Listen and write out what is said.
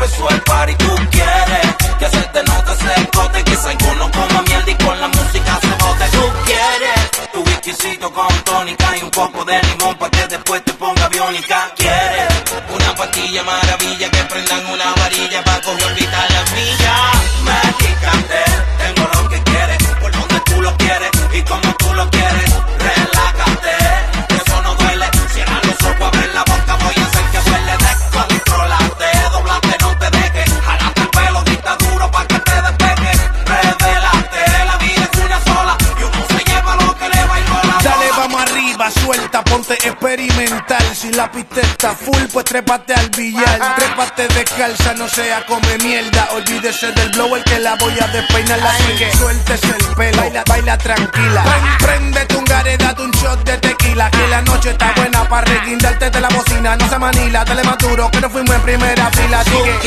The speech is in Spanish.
empezó el party. Tú quieres que se te note ese escote, que Psycho no coma mierda y con la música se bote. Tú quieres tu whiskycito con tónica y un poco de limón pa' que después te ponga biónica. Quieres una pastilla maravilla que prendan una varilla pa' coger ahorita las millas. Medicante, tengo lo que quieres, por donde tú lo quieres y como tú lo quieres. Relájate, eso no duele. Cierra los ojos, abre la boca, voy a hacer que huele. Descontrólate, doblate, no te dejes. Jalate el pelo, grita duro pa' que te despejes. Revélate, la vida es una sola y uno se lleva lo que le bailó la bola. Dale, vamos arriba, suelta, ponte experimental. Si la pista está full, pues trépate al billar. Trépate descalza, no sea come mierda. Olvídese del blower que la voy a despeinar. Así que suéltese el pelo, baila tranquila. Préndete un gare, date un shot de tequila. Que la noche está buena para reguindarte de la bocina. No se manila, dale más duro que no fuimos en primera fila. Así que